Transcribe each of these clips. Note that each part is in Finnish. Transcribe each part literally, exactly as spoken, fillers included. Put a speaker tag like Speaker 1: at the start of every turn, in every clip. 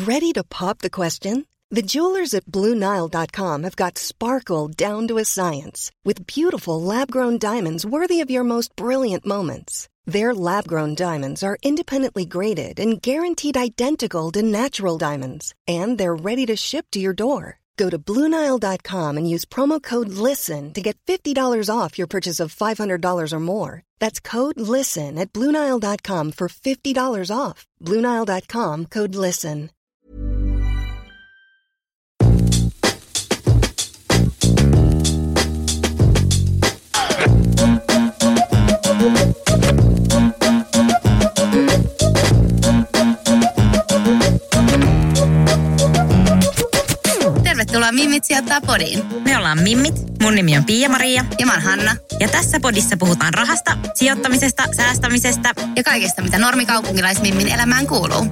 Speaker 1: Ready to pop the question? The jewelers at Blue Nile dot com have got sparkle down to a science with beautiful lab-grown diamonds worthy of your most brilliant moments. Their lab-grown diamonds are independently graded and guaranteed identical to natural diamonds, and they're ready to ship to your door. Go to Blue Nile dot com and use promo code LISTEN to get fifty dollars off your purchase of five hundred dollars or more. That's code LISTEN at Blue Nile dot com for fifty dollars off. Blue Nile dot com, code LISTEN.
Speaker 2: Tervetuloa Mimmit sijoittaa podiin.
Speaker 3: Me ollaan Mimmit, mun nimi on Pia-Maria.
Speaker 2: Ja mä oon Hanna.
Speaker 3: Ja tässä podissa puhutaan rahasta, sijoittamisesta, säästämisestä
Speaker 2: ja kaikesta, mitä normikaupunkilaismimmin elämään kuuluu.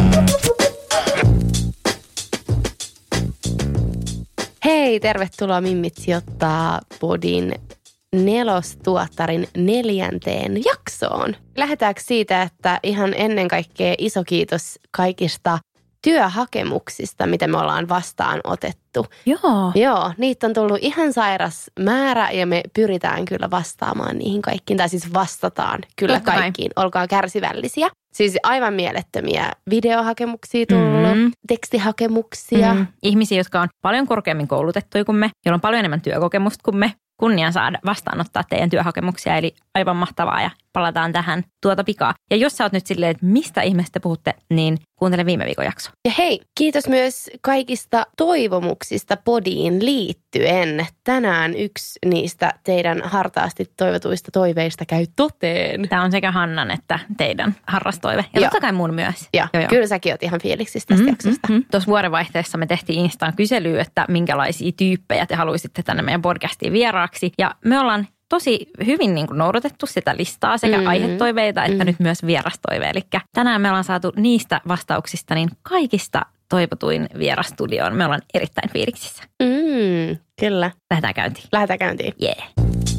Speaker 4: Hei, tervetuloa Mimmit sijoittaa podin nelostuottarin neljänteen jaksoon. Lähdetäänkö siitä, että ihan ennen kaikkea iso kiitos kaikista työhakemuksista, mitä me ollaan vastaanotettu.
Speaker 3: Joo.
Speaker 4: Joo, niitä on tullut ihan sairas määrä ja me pyritään kyllä vastaamaan niihin kaikkiin. Tai siis vastataan kyllä
Speaker 3: Totta
Speaker 4: kaikkiin. Kai. Olkaa kärsivällisiä. Siis aivan mielettömiä videohakemuksia tullut, mm-hmm. tekstihakemuksia.
Speaker 3: Mm-hmm. Ihmisiä, jotka on paljon korkeammin koulutettuja kuin me, joilla on paljon enemmän työkokemusta kuin me. Kunnia saada vastaanottaa teidän työhakemuksia, eli aivan mahtavaa ja palataan tähän tuota pikaa. Ja jos sä oot nyt silleen, että mistä ihmeestä puhutte, niin kuuntele viime viikon jakso.
Speaker 4: Ja hei, kiitos myös kaikista toivomuksista podiin liittyen. Tänään yksi niistä teidän hartaasti toivotuista toiveista käy toteen.
Speaker 3: Tämä on sekä Hannan että teidän harrastoive. Ja totta kai mun myös.
Speaker 4: Ja, joo, joo. Kyllä säkin oot ihan fiiliksissä tästä mm-hmm, jaksosta.
Speaker 3: Mm-hmm. Tuossa vuodenvaihteessa me tehtiin Instaan kyselyä, että minkälaisia tyyppejä te haluaisitte tänne meidän podcastiin vieraaksi. Ja me ollaan tosi hyvin niin kuin noudatettu sitä listaa sekä mm-hmm. aihetoiveita että mm-hmm. nyt myös vierastoive. Eli tänään me ollaan saatu niistä vastauksista niin kaikista toivotuin vierastudioon. Me ollaan erittäin fiiliksissä.
Speaker 4: Mm, kyllä.
Speaker 3: Lähdetään käyntiin.
Speaker 4: Lähdetään käyntiin.
Speaker 3: Yeah.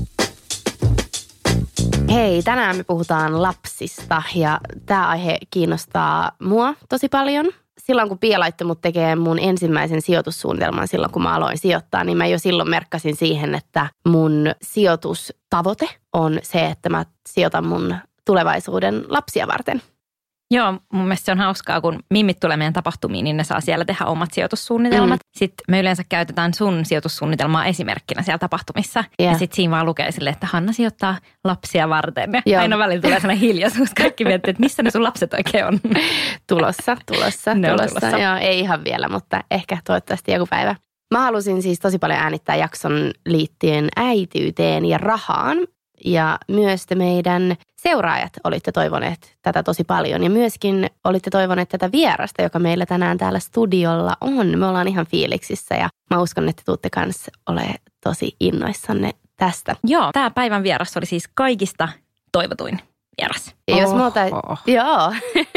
Speaker 4: Hei, tänään me puhutaan lapsista ja tämä aihe kiinnostaa mua tosi paljon. Silloin kun Pia laittoi mut tekemään mun ensimmäisen sijoitussuunnitelman silloin kun mä aloin sijoittaa, niin mä jo silloin merkkasin siihen, että mun sijoitustavoite on se, että mä sijoitan mun tulevaisuuden lapsia varten.
Speaker 3: Joo, mun mielestä se on hauskaa, kun mimmit tulee meidän tapahtumiin, niin ne saa siellä tehdä omat sijoitussuunnitelmat. Mm. Sitten me yleensä käytetään sun sijoitussuunnitelmaa esimerkkinä siellä tapahtumissa. Yeah. Ja sitten siinä vaan lukee silleen, että Hanna sijoittaa lapsia varten. Ja aina välillä tulee sellainen hiljaisuus. Kaikki miettii, että missä ne sun lapset oikein on.
Speaker 4: Tulossa, tulossa,
Speaker 3: ne
Speaker 4: tulossa.
Speaker 3: tulossa.
Speaker 4: Joo, ei ihan vielä, mutta ehkä toivottavasti joku päivä. Mä halusin siis tosi paljon äänittää jakson liittyen äitiyteen ja rahaan. Ja myös te meidän seuraajat olitte toivoneet tätä tosi paljon. Ja myöskin olitte toivoneet tätä vierasta, joka meillä tänään täällä studiolla on. Me ollaan ihan fiiliksissä ja mä uskon, että tuutte kanssa ole tosi innoissanne tästä.
Speaker 3: Joo, tämä päivän vieras oli siis kaikista toivotuin vieras.
Speaker 4: Ja jos me oltais, joo.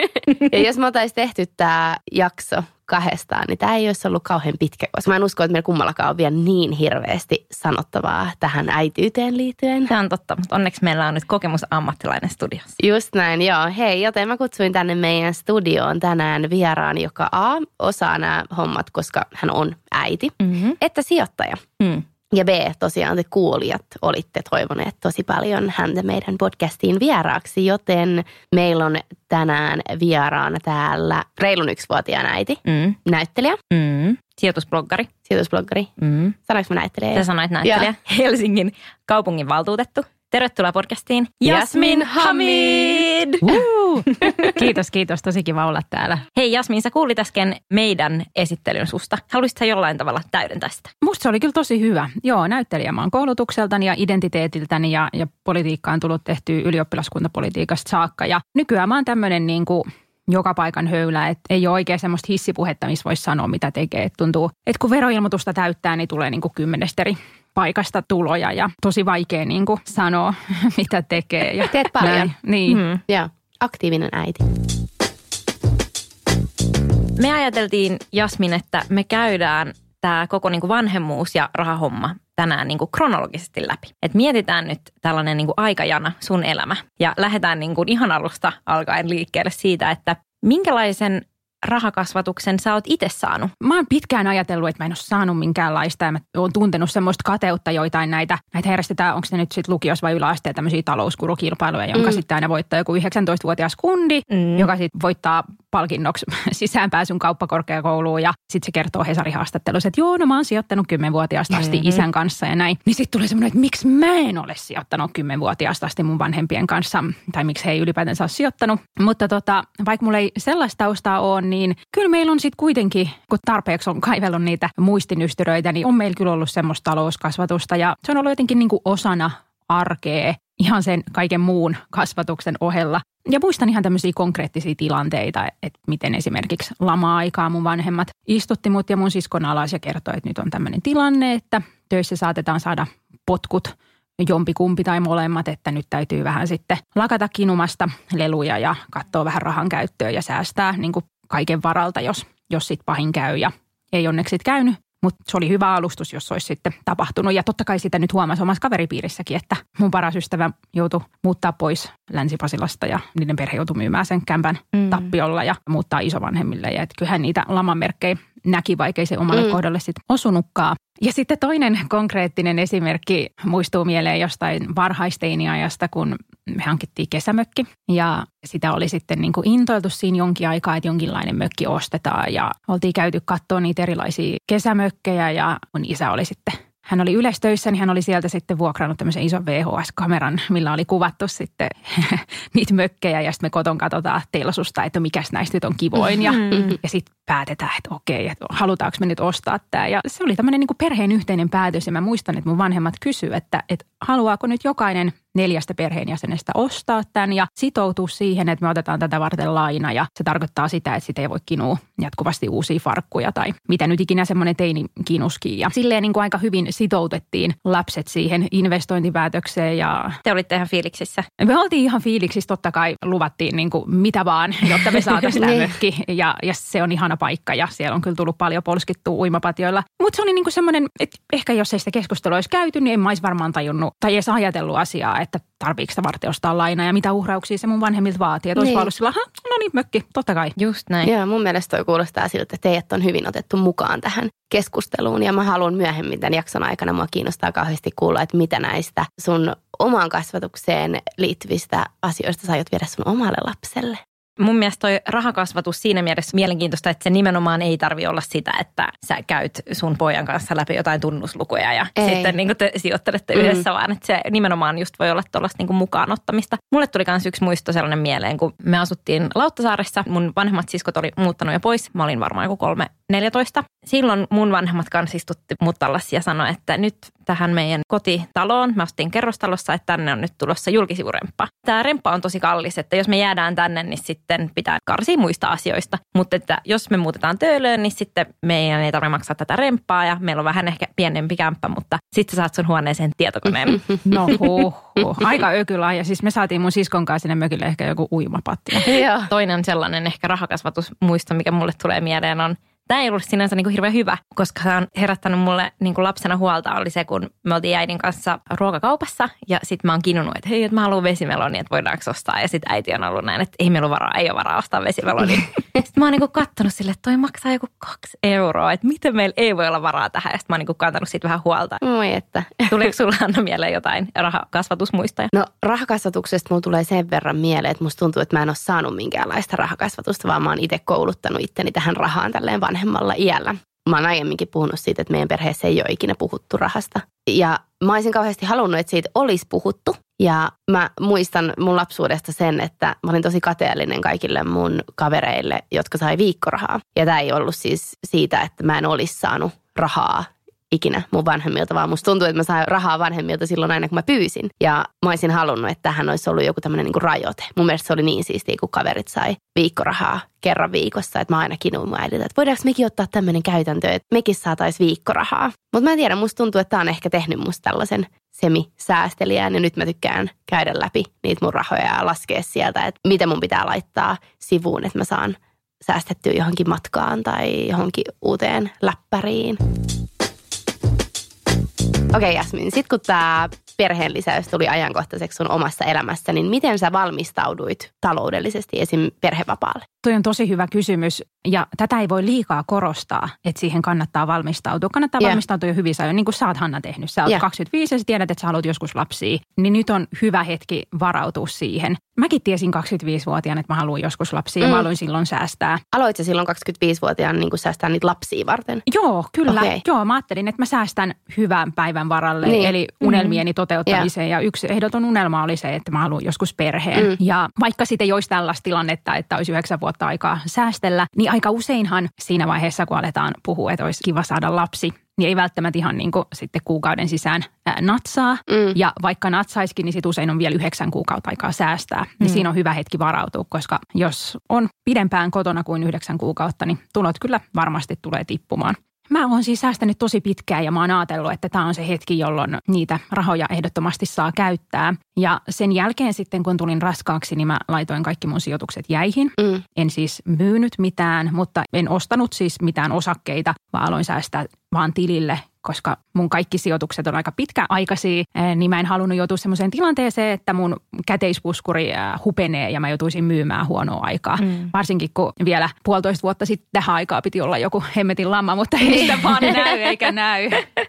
Speaker 4: ja jos me oltaisiin tehty tämä jakso kahdestaan, niin tämä ei olisi ollut kauhean pitkä, koska mä en usko, että meillä kummallakaan on vielä niin hirveästi sanottavaa tähän äitiyteen liittyen.
Speaker 3: Se on totta, mutta onneksi meillä on nyt kokemusammattilainen studiossa.
Speaker 4: Just näin, joo. Hei, joten mä kutsuin tänne meidän studioon tänään vieraan, joka A, osaa nämä hommat, koska hän on äiti, mm-hmm. että sijoittaja. Mm. Ja B, tosiaan te kuulijat olitte toivoneet tosi paljon häntä meidän podcastiin vieraaksi, joten meillä on tänään vieraana täällä reilun yksivuotiaan äiti, mm. näyttelijä.
Speaker 3: Mm. Sijoitusbloggari.
Speaker 4: Sijoitusbloggari. Mm. Sanoinko mä näyttelijä?
Speaker 3: Sä sanoit näyttelijä. Ja. Helsingin kaupungin valtuutettu. Tervetuloa podcastiin.
Speaker 4: Jasmin Hamid!
Speaker 5: Uh. Kiitos, kiitos. Tosi kiva olla täällä.
Speaker 3: Hei Jasmin, sä kuulit äsken meidän esittelyn susta. Haluaisitko jollain tavalla täydentää sitä?
Speaker 5: Musta se oli kyllä tosi hyvä. Joo, näyttelijä mä oon koulutukseltani ja identiteetiltäni ja, ja politiikkaan tullut tehtyä ylioppilaskuntapolitiikasta saakka. Ja nykyään mä oon tämmönen niin kuin joka paikan höylä, että ei ole oikein semmoista hissipuhetta, missä voisi sanoa, mitä tekee. Et tuntuu, että kun veroilmoitusta täyttää, niin tulee niin kuin kymmenestä eri paikasta tuloja ja tosi vaikea niin kuin sanoa, mitä tekee. Ja
Speaker 4: teet paljon.
Speaker 5: Näin, niin.
Speaker 4: Mm. Joo, aktiivinen äiti.
Speaker 3: Me ajateltiin, Jasmin, että me käydään tämä koko niin kuin vanhemmuus ja rahahomma tänään niin kuin kronologisesti läpi. Et mietitään nyt tällainen niin kuin aikajana sun elämä ja lähdetään niin kuin ihan alusta alkaen liikkeelle siitä, että minkälaisen rahakasvatuksen sä oot itse saanut?
Speaker 5: Mä oon pitkään ajatellut, että mä en ole saanut minkäänlaista ja mä oon tuntenut semmoista kateutta joitain näitä. Näitä järjestetään, onko se nyt sitten lukiossa vai yläasteen tämmöisiä talouskurukilpailuja, jonka mm. sitten aina voittaa joku yhdeksäntoistavuotias kundi, mm. joka sitten voittaa palkinnoksi sisäänpääsyn kauppakorkeakouluun ja sitten se kertoo Hesarin haastattelussa, että joo, no mä oon sijoittanut kymmenvuotiaasta asti mm-hmm. isän kanssa ja näin. Niin sitten tulee semmoinen, että miksi mä en ole sijoittanut kymmenvuotiaasta asti mun vanhempien kanssa tai miksi he ei ylipäätänsä ole sijoittanut. Mutta tota, vaikka mulla ei sellaista taustaa ole, niin kyllä meillä on sitten kuitenkin, kun tarpeeksi on kaivellut niitä muistinystyröitä, niin on meillä kyllä ollut semmoista talouskasvatusta ja se on ollut jotenkin niin kuin osana arkea ihan sen kaiken muun kasvatuksen ohella. Ja muistan ihan tämmöisiä konkreettisia tilanteita, että miten esimerkiksi lama-aikaa mun vanhemmat istutti mut ja mun siskon alas ja kertoi, että nyt on tämmöinen tilanne, että töissä saatetaan saada potkut jompikumpi tai molemmat, että nyt täytyy vähän sitten lakata kinumasta leluja ja katsoa vähän rahan käyttöä ja säästää niin kuin kaiken varalta, jos, jos sit pahin käy ja ei onneksi sit käynyt. Mutta se oli hyvä alustus, jos olisi sitten tapahtunut. Ja totta kai sitä nyt huomasi omassa kaveripiirissäkin, että mun paras ystävä joutui muuttaa pois Länsi-Pasilasta ja niiden perhe joutui myymään sen kämpän mm. tappiolla ja muuttaa isovanhemmille. Ja että kyllähän niitä lamanmerkkejä näki, vaikka ei se omalle mm. kohdalle sitten osunutkaan. Ja sitten toinen konkreettinen esimerkki muistuu mieleen jostain varhaisteiniajasta, kun me hankittiin kesämökki ja sitä oli sitten niin kuin intoiltu siinä jonkin aikaa, että jonkinlainen mökki ostetaan ja oltiin käyty katsoa niitä erilaisia kesämökkejä ja mun isä oli sitten, hän oli yleistöissä, niin hän oli sieltä sitten vuokrannut tämmöisen ison V H S-kameran, millä oli kuvattu sitten niitä mökkejä ja sitten me koton katsotaan telsusta, että mikäs näistä nyt on kivoin ja, mm-hmm. ja sitten päätetään, että okei, että halutaanko me nyt ostaa tämä. Ja se oli tämmöinen niin kuin perheen yhteinen päätös ja mä muistan, että mun vanhemmat kysyivät, että, että haluaako nyt jokainen neljästä perheenjäsenestä ostaa tämän ja sitoutua siihen, että me otetaan tätä varten laina ja se tarkoittaa sitä, että sitä ei voi kinua jatkuvasti uusia farkkuja tai mitä nyt ikinä semmoinen teini kinuskin. Ja silleen niin kuin aika hyvin sitoutettiin lapset siihen investointipäätökseen ja
Speaker 3: te olitte ihan fiiliksissä.
Speaker 5: Me oltiin ihan fiiliksissä, totta kai luvattiin niin kuin mitä vaan, jotta me saataisiin tämä mökki ja, ja se on ihana paikka ja siellä on kyllä tullut paljon polskittua uimapatioilla. Mutta se oli niin kuin semmoinen, että ehkä jos ei sitä keskustelua olisi käyty, niin en mä olisi varmaan tajunnut tai edes ajatellut asiaa, että tarviiko sitä varten ostaa lainaa ja mitä uhrauksia se mun vanhemmilta vaatii. Että olisi vaan ollut sillä, no niin, mökki, totta kai.
Speaker 3: Just näin.
Speaker 4: Joo, mun mielestä toi kuulostaa siltä, että teidät on hyvin otettu mukaan tähän keskusteluun. Ja mä haluan myöhemmin tämän jakson aikana, mua kiinnostaa kauheasti kuulla, että mitä näistä sun omaan kasvatukseen liittyvistä asioista sä aiot viedä sun omalle lapselle.
Speaker 3: Mun mielestä toi rahakasvatus siinä mielessä mielenkiintoista, että se nimenomaan ei tarvitse olla sitä, että sä käyt sun pojan kanssa läpi jotain tunnuslukuja ja ei. sitten niin te sijoittelette mm. yhdessä, vaan että se nimenomaan just voi olla tuollaista niin mukaan ottamista. Mulle tuli myös yksi muisto sellainen mieleen, kun me asuttiin Lauttasaaressa. Mun vanhemmat siskot oli muuttanut jo pois. Mä olin varmaan joku kolme neljätoista. Silloin mun vanhemmat kanssa istutti mut alas ja sanoi, että nyt tähän meidän kotitaloon, mä asuttiin kerrostalossa, että tänne on nyt tulossa julkisivuremppa. Tämä remppa on tosi kallis, että jos me jäädään tänne, niin sitten pitää karsia muista asioista. Mutta että jos me muutetaan Töölöön, niin sitten meidän ei tarvitse maksaa tätä remppaa ja meillä on vähän ehkä pienempi kämppä, mutta sitten sä saat sun huoneeseen tietokoneen.
Speaker 5: No huh, huh. Aika ökylä. Ja siis me saatiin mun siskon kanssa sinne mökille ehkä joku uimapatti.
Speaker 3: Toinen sellainen ehkä rahakasvatusmuisto, mikä mulle tulee mieleen on, tämä ei ollut sinänsä niin kuin hirveän hyvä, koska se on herättänyt mulle niin kuin lapsena huolta oli se, kun me oltiin äidin kanssa ruokakaupassa ja sitten mä oon kinunut, että hei, että mä haluan vesimelonia, että voidaanko ostaa. Ja sitten äiti on ollut näin, että ei meillä ole varaa, ei ole varaa ostaa vesimelonia. Sitten mä oon niin kuin kattonut sille, että toi maksaa joku kaksi euroa, että miten meillä ei voi olla varaa tähän. Ja sitten mä oon niin kuin kantanut siitä vähän huolta.
Speaker 4: Moi, että.
Speaker 3: Tuleeko sulla Anna mieleen jotain rahakasvatusmuistoja?
Speaker 4: No rahakasvatuksesta mulla tulee sen verran mieleen, että musta tuntuu, että mä en ole saanut minkäänlaista rahakasvatusta, vaan mä oon itse kouluttanut itteni tähän rahaan tälleen vanhemmalla iällä. Mä oon aiemminkin puhunut siitä, että meidän perheessä ei ole ikinä puhuttu rahasta. Ja mä olisin kauheasti halunnut, että siitä olisi puhuttu. Ja mä muistan mun lapsuudesta sen, että mä olin tosi kateellinen kaikille mun kavereille, jotka sai viikkorahaa. Ja tää ei ollut siis siitä, että mä en olisi saanut rahaa ikinä mun vanhemmilta, vaan musta tuntuu, että mä sain rahaa vanhemmilta silloin aina, kun mä pyysin. Ja mä olisin halunnut, että tähän olisi ollut joku tämmöinen niin kuin rajoite. Mun mielestä se oli niin siistiä, kun kaverit sai viikkorahaa kerran viikossa, että mä aina kinuin mun äidiltä, että voidaanko mekin ottaa tämmöinen käytäntö, että mekin saataisiin viikkorahaa. Mutta mä en tiedä, musta tuntuu, että tää on ehkä tehnyt musta tällaisen semi-säästelijään ja nyt mä tykkään käydä läpi niitä mun rahoja ja laskea sieltä, että mitä mun pitää laittaa sivuun, että mä saan säästettyä johonkin matkaan tai johonkin uuteen läppäriin. Okei, okay, Jasmin, sit kun tää perheen lisäys tuli ajankohtaiseksi sun omassa elämässä, niin miten sä valmistauduit taloudellisesti esim. Perhevapaalle?
Speaker 5: Toi on tosi hyvä kysymys ja tätä ei voi liikaa korostaa, että siihen kannattaa valmistautua. Kannattaa yeah. valmistautua jo hyvissä ajoin, niin kuin sä oot Hanna tehnyt. Sä oot yeah. kaksikymmentäviisi ja sä tiedät, että sä haluat joskus lapsia, niin nyt on hyvä hetki varautua siihen. Mäkin tiesin kaksikymmentäviisivuotiaana, että mä haluan joskus lapsia ja mm. mä haluan silloin säästää.
Speaker 4: Aloit sä silloin kaksikymmentäviisivuotiaana niin kuin säästää niitä lapsia varten?
Speaker 5: Joo, kyllä.
Speaker 4: Okay.
Speaker 5: Joo, mä ajattelin, että mä säästän hyvän päivän varalle, niin. eli unelmieni toteuttamiseen. Yeah. Ja yksi ehdoton unelma oli se, että mä haluan joskus perheen. Mm. Ja vaikka sitten ei olisi tällaista tilannetta, että olisi yhdeksän vuotta aikaa säästellä, niin aika useinhan siinä vaiheessa, kun aletaan puhua, että olisi kiva saada lapsi, niin ei välttämättä ihan niin kuin sitten kuukauden sisään ää, natsaa. Mm. Ja vaikka natsaisikin, niin sitten usein on vielä yhdeksän kuukautta aikaa säästää. Mm. Niin siinä on hyvä hetki varautua, koska jos on pidempään kotona kuin yhdeksän kuukautta, niin tulot kyllä varmasti tulee tippumaan. Mä oon siis säästänyt tosi pitkään ja mä oon ajatellut, että tämä on se hetki, jolloin niitä rahoja ehdottomasti saa käyttää. Ja sen jälkeen sitten, kun tulin raskaaksi, niin mä laitoin kaikki mun sijoitukset jäihin. Mm. En siis myynyt mitään, mutta en ostanut siis mitään osakkeita, vaan aloin säästää vaan tilille, koska mun kaikki sijoitukset on aika pitkäaikaisia, niin mä en halunnut joutua semmoiseen tilanteeseen, että mun käteispuskuri hupenee ja mä joutuisin myymään huonoa aikaa. Mm. Varsinkin kun vielä puolitoista vuotta sitten tähän aikaa piti olla joku hemmetin lamma, mutta ei sitä vaan näy eikä näy.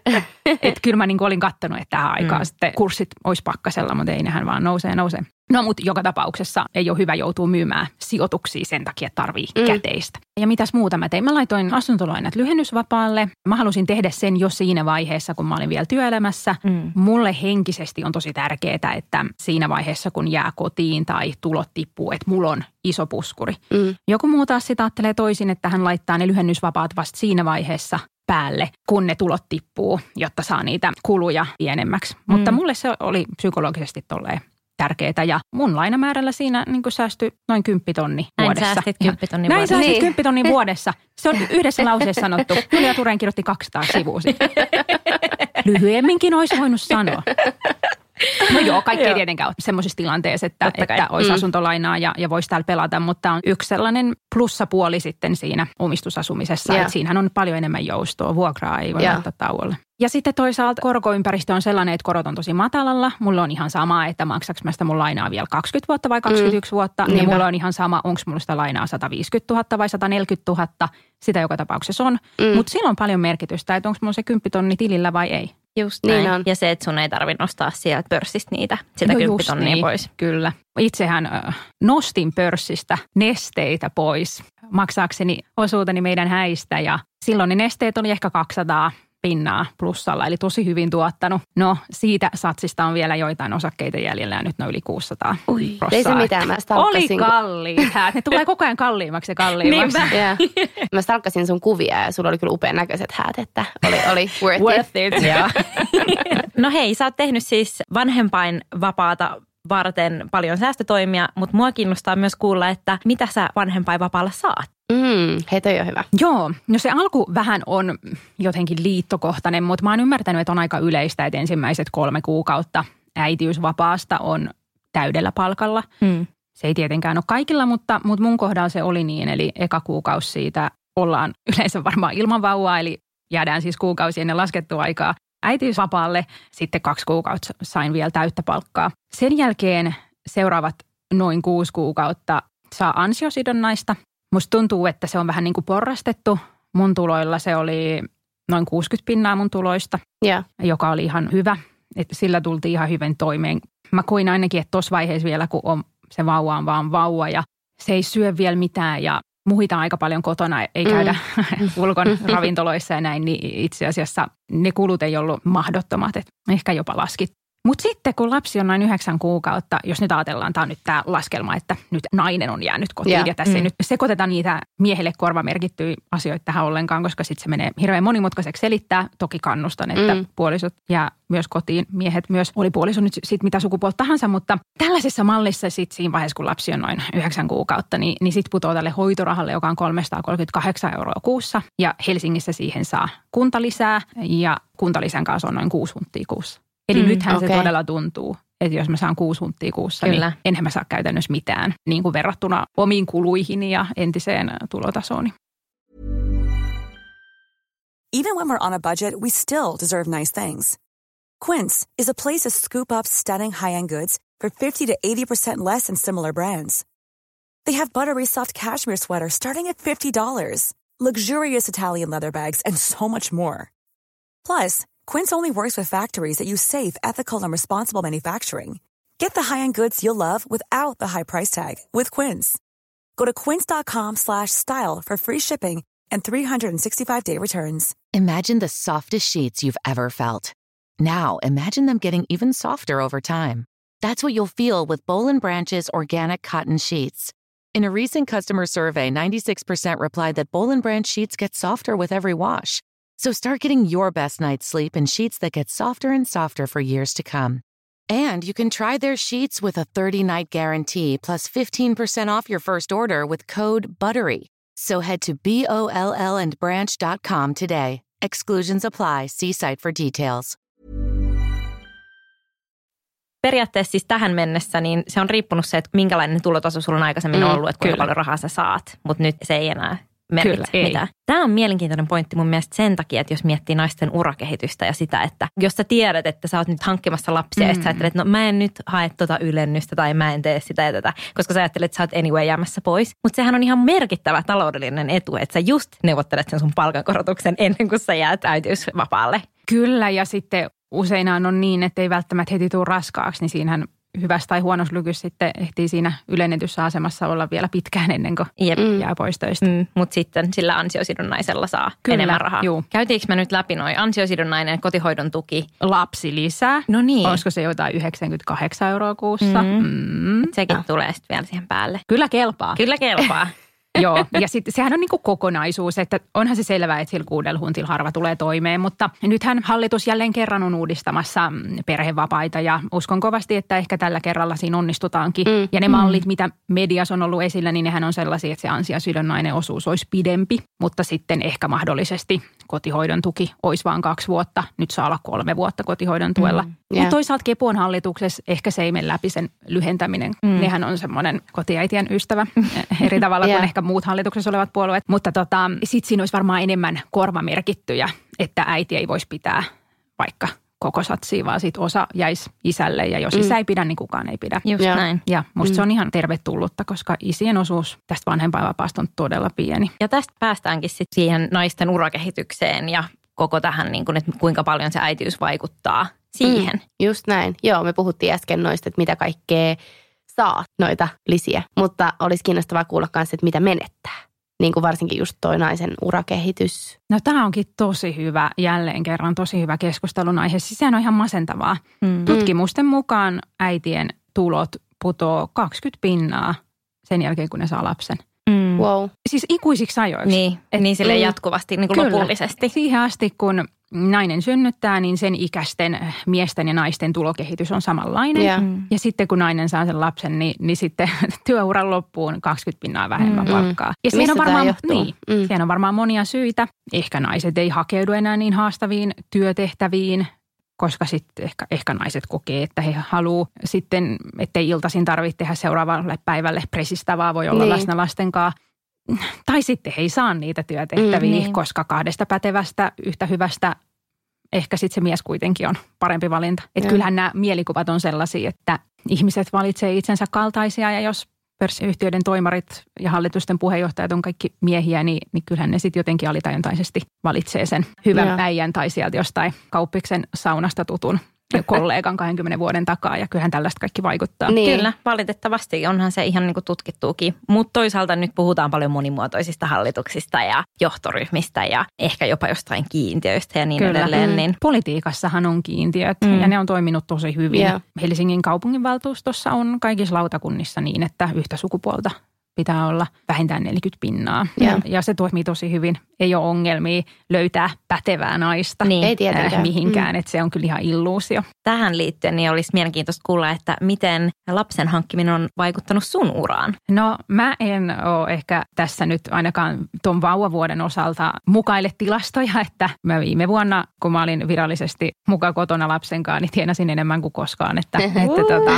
Speaker 5: Että kyllä mä niin olin kattonut, että tähän aikaan mm. sitten kurssit olisi pakkasella, mutta ei nehän vaan nousee nousee. No mutta joka tapauksessa ei ole hyvä joutua myymään sijoituksia sen takia, että tarvii mm. käteistä. Ja mitäs muuta mä tein? Mä laitoin asuntolainat lyhennysvapaalle. Mä halusin tehdä sen jo siinä vaiheessa, kun mä olin vielä työelämässä. Mm. Mulle henkisesti on tosi tärkeää, että siinä vaiheessa, kun jää kotiin tai tulot tippuu, että mulla on iso puskuri. Mm. Joku muu taas sitä ajattelee toisin, että hän laittaa ne lyhennysvapaat vasta siinä vaiheessa päälle, kun ne tulot tippuu, jotta saa niitä kuluja pienemmäksi. Mm. Mutta mulle se oli psykologisesti tolleen tärkeää ja mun lainamäärällä siinä niin kuin säästyi noin kymppitonni vuodessa.
Speaker 3: Näin säästit kymppitonni
Speaker 5: Näin
Speaker 3: vuodessa.
Speaker 5: Näin säästit kymppitonni vuodessa. Se on yhdessä lauseessa sanottu. Julia Turen kirjoitti kaksisataa sivua sitten. Lyhyemminkin olisi voinut sanoa. No joo, kaikki ei tietenkään ole semmoisessa tilanteessa, että, että olisi mm. asuntolainaa ja, ja voisi täällä pelata, mutta on yksi sellainen plussapuoli sitten siinä omistusasumisessa, yeah. että siinähän on paljon enemmän joustoa, vuokraa ei voi yeah. laittaa tauolle. Ja sitten toisaalta korkoympäristö on sellainen, että korot on tosi matalalla. Mulla on ihan sama, että maksaks mä sitä mun lainaa vielä kaksikymmentä vuotta vai kaksikymmentäyksi mm. vuotta. Niin mulla on ihan sama, onko mulla sitä lainaa sata viisikymmentätuhatta vai sata neljäkymmentätuhatta. Sitä joka tapauksessa on. Mm. Mutta sillä on paljon merkitystä, että onko mulla se kymppitonni tilillä vai ei.
Speaker 3: Just näin. Niin on. Ja se, että sun ei tarvitse nostaa sieltä pörssistä niitä, sitä no kymppitonnia niin, pois.
Speaker 5: Kyllä. Itsehän äh, nostin pörssistä nesteitä pois maksaakseni osuuteni meidän häistä ja silloin ne nesteet oli ehkä kaksisataa pinnaa plussalla, eli tosi hyvin tuottanut. No siitä satsista on vielä joitain osakkeita jäljellä ja nyt ne on yli kuusisataa prossaa.
Speaker 4: Ei se mitään, mä
Speaker 5: stalkkasin. Oli kalliit häät. Ne tulee koko ajan kalliimmaksi ja kalliimmaksi.
Speaker 4: Yeah. Mä stalkkasin sun kuvia ja sulla oli kyllä upean näköiset häät, että oli, oli worth,
Speaker 5: worth it. it.
Speaker 3: Yeah. No hei, sä oot tehnyt siis vanhempain vapaata varten paljon säästötoimia, mutta mua kiinnostaa myös kuulla, että mitä sä vanhempainvapaalla saat?
Speaker 4: Mm, hei, toi on hyvä.
Speaker 5: Joo, no se alku vähän on jotenkin liittokohtainen, mutta mä oon ymmärtänyt, että on aika yleistä, että ensimmäiset kolme kuukautta äitiysvapaasta on täydellä palkalla. Mm. Se ei tietenkään ole kaikilla, mutta, mutta mun kohdalla se oli niin, eli eka kuukausi siitä ollaan yleensä varmaan ilman vauvaa, eli jäädään siis kuukausi ennen laskettua aikaa äitiysvapaalle. Sitten kaksi kuukautta sain vielä täyttä palkkaa. Sen jälkeen seuraavat noin kuusi kuukautta saa ansiosidonnaista. Musta tuntuu, että se on vähän niin kuin porrastettu. Mun tuloilla se oli noin kuusikymmentä pinnaa mun tuloista, yeah. joka oli ihan hyvä. Että sillä tultiin ihan hyvin toimeen. Mä koin ainakin, että tuossa vaiheessa vielä, kun on, se vauva on vaan vauva ja se ei syö vielä mitään ja muhitaan aika paljon kotona, ei käydä mm. ulkon ravintoloissa ja näin, niin itse asiassa ne kulut ei ollut mahdottomat, että ehkä jopa laskit. Mutta sitten kun lapsi on noin yhdeksän kuukautta, jos nyt ajatellaan, tämä on nyt tämä laskelma, että nyt nainen on jäänyt kotiin yeah. ja tässä mm. ei nyt sekoiteta niitä miehelle korvamerkittyjä asioita tähän ollenkaan, koska sitten se menee hirveän monimutkaiseksi selittää. Toki kannustan, että mm. puolisot jää myös kotiin, miehet myös, oli puoliso nyt sitten mitä sukupuolta tahansa, mutta tällaisessa mallissa sitten siinä vaiheessa, kun lapsi on noin yhdeksän kuukautta, niin, niin sitten putoaa tälle hoitorahalle, joka on kolmesataakolmekymmentäkahdeksan euroa kuussa ja Helsingissä siihen saa kuntalisää ja kuntalisän kanssa on noin kuusi hunttia kuussa. Eli mm, nythän okay. se todella tuntuu, että jos mä saan kuusi hunttia kuussa, Kyllä. niin enhän mä saa käytännössä mitään niin kuin verrattuna omiin kuluihini ja entiseen tulotasooni.
Speaker 6: Even when we're on a budget, we still deserve nice things. Quince is a place to scoop up stunning high-end goods for fifty to eighty percent less than similar brands. They have buttery soft cashmere sweaters starting at fifty dollars, luxurious Italian leather bags, and so much more. Plus, Quince only works with factories that use safe, ethical, and responsible manufacturing. Get the high-end goods you'll love without the high price tag with Quince. Go to quince.com slash style for free shipping and three sixty-five day returns.
Speaker 7: Imagine the softest sheets you've ever felt. Now, imagine them getting even softer over time. That's what you'll feel with Boll and Branch's organic cotton sheets. In a recent customer survey, ninety-six percent replied that Boll and Branch sheets get softer with every wash. So start getting your best night's sleep in sheets that get softer and softer for years to come. And you can try their sheets with a thirty-night guarantee plus fifteen percent off your first order with code BUTTERY. So head to B O L L and branch dot com today. Exclusions apply. See site for details.
Speaker 3: Periaatteessa siis tähän mennessä niin se on riippunut se, että minkälainen tulotaso sulla on aikaisemmin mm, ollut, että kuinka paljon rahaa sä saat, mutta nyt se ei enää merkitse kyllä, mitään. Ei. Tämä on mielenkiintoinen pointti mun mielestä sen takia, että jos miettii naisten urakehitystä ja sitä, että jos sä tiedät, että sä oot nyt hankkimassa lapsia mm. ja sä ajattelet, että no mä en nyt hae tota ylennystä tai mä en tee sitä ja tätä, koska sä ajattelet, että sä oot anyway jäämässä pois. Mutta sehän on ihan merkittävä taloudellinen etu, että sä just neuvottelet sen sun palkankorotuksen ennen kuin sä jäät äitiysvapaalle.
Speaker 5: Kyllä, ja sitten useinaan on niin, että ei välttämättä heti tule raskaaksi, niin siinähän hyvässä tai huonossa lykyssä sitten ehtii siinä ylennetyssä asemassa olla vielä pitkään ennen kuin Jep. jää pois töistä. Mm,
Speaker 3: mutta sitten sillä ansiosidonnaisella saa
Speaker 5: Kyllä,
Speaker 3: enemmän rahaa.
Speaker 5: Juu.
Speaker 3: Käytiinkö mä nyt läpi noi ansiosidonnainen, kotihoidon tuki?
Speaker 5: Lapsilisä.
Speaker 3: No niin.
Speaker 5: Olisiko se jotain yhdeksänkymmentäkahdeksan euroa kuussa?
Speaker 3: Mm.
Speaker 5: Mm.
Speaker 3: Sekin ah. tulee sitten vielä siihen päälle.
Speaker 5: Kyllä kelpaa.
Speaker 3: Kyllä kelpaa.
Speaker 5: Joo, ja sitten sehän on niin kuin kokonaisuus, että onhan se selvää, että sillä kuudella huntilla harva tulee toimeen, mutta nythän hallitus jälleen kerran on uudistamassa perhevapaita ja uskon kovasti, että ehkä tällä kerralla siinä onnistutaankin. Mm. Ja ne mallit, mitä mediassa on ollut esillä, niin nehän on sellaisia, että se ansiosidonnainen osuus olisi pidempi, mutta sitten ehkä mahdollisesti kotihoidon tuki olisi vaan kaksi vuotta. Nyt saa olla kolme vuotta kotihoidon tuella. Mm. Yeah. Mutta toisaalta Kepun hallituksessa ehkä se ei mene läpi sen lyhentäminen. Mm. Nehän on semmoinen kotiäitien ystävä eri tavalla yeah. kuin ehkä muut hallituksessa olevat puolueet. Mutta tota, sitten siinä olisi varmaan enemmän korvamerkittyjä, että äiti ei voisi pitää vaikka koko satsia, vaan sitten osa jäisi isälle. Ja jos mm. isä ei pidä, niin kukaan ei pidä.
Speaker 3: Just ja. näin.
Speaker 5: Ja musta mm. se on ihan tervetullutta, koska isien osuus tästä vanhempainvapaasta on todella pieni.
Speaker 3: Ja tästä päästäänkin sitten siihen naisten urakehitykseen ja koko tähän, niin kun, että kuinka paljon se äitiys vaikuttaa siihen.
Speaker 4: Mm. Just näin. Joo, me puhuttiin äsken noista, että mitä kaikkea saa noita lisiä, mutta olisi kiinnostavaa kuulla myös, että mitä menettää. Niin kuin varsinkin just toi naisen urakehitys.
Speaker 5: No tämä onkin tosi hyvä, jälleen kerran tosi hyvä keskustelun aihe. Siis sehän on ihan masentavaa. Mm. Tutkimusten mukaan äitien tulot putoo kaksikymmentä pinnaa sen jälkeen, kun ne saa lapsen.
Speaker 3: Mm.
Speaker 4: Wow.
Speaker 5: Siis ikuisiksi ajoiksi.
Speaker 3: Niin, Et, niin silleen mm. jatkuvasti, niin kuin kyllä, lopullisesti.
Speaker 5: Siihen asti, kun nainen synnyttää, niin sen ikäisten miesten ja naisten tulokehitys on samanlainen. Yeah. Mm. Ja sitten kun nainen saa sen lapsen, niin, niin sitten työuran loppuun kaksikymmentä pinnaa vähemmän mm. palkkaa. Ja siinä on, varmaan, niin, mm. siinä on varmaan monia syitä. Ehkä naiset ei hakeudu enää niin haastaviin työtehtäviin, koska sitten ehkä, ehkä naiset kokee, että he haluaa sitten, ettei iltaisin tarvitse tehdä seuraavalle päivälle presistävää, voi olla niin. läsnä lastenkaan. Tai sitten he ei saa niitä työtehtäviä, mm, niin. koska kahdesta pätevästä yhtä hyvästä ehkä sitten se mies kuitenkin on parempi valinta. Että kyllähän nämä mielikuvat on sellaisia, että ihmiset valitsee itsensä kaltaisia ja jos pörssiyhtiöiden toimarit ja hallitusten puheenjohtajat on kaikki miehiä, niin, niin kyllähän ne sitten jotenkin alitajuntaisesti valitsee sen hyvän Joo. äijän tai sieltä jostain kauppiksen saunasta tutun kollegan kahdenkymmenen vuoden takaa ja kyllähän tällaista kaikki vaikuttaa.
Speaker 3: Niin. Kyllä, valitettavasti onhan se ihan niin kuin tutkittuukin, mutta toisaalta nyt puhutaan paljon monimuotoisista hallituksista ja johtoryhmistä ja ehkä jopa jostain kiintiöistä ja niin Kyllä. edelleen.
Speaker 5: Mm.
Speaker 3: Niin.
Speaker 5: Politiikassahan on kiintiöt mm. ja ne on toiminut tosi hyvin. Yeah. Helsingin kaupunginvaltuustossa on kaikissa lautakunnissa niin, että yhtä sukupuolta pitää olla vähintään neljäkymmentä pinnaa. Yeah. Ja se toimii tosi hyvin. Ei ole ongelmia löytää pätevää naista
Speaker 4: niin. Ei
Speaker 5: äh, mihinkään, mm. että se on kyllä ihan illuusio.
Speaker 3: Tähän liittyen niin olisi mielenkiintoista kuulla, että miten lapsen hankkiminen on vaikuttanut sun uraan?
Speaker 5: No mä en ole ehkä tässä nyt ainakaan tuon vauvavuoden osalta mukaille tilastoja, että mä viime vuonna, kun mä olin virallisesti mukaan kotona lapsen kanssa, niin tienasin enemmän kuin koskaan. Että, että tota,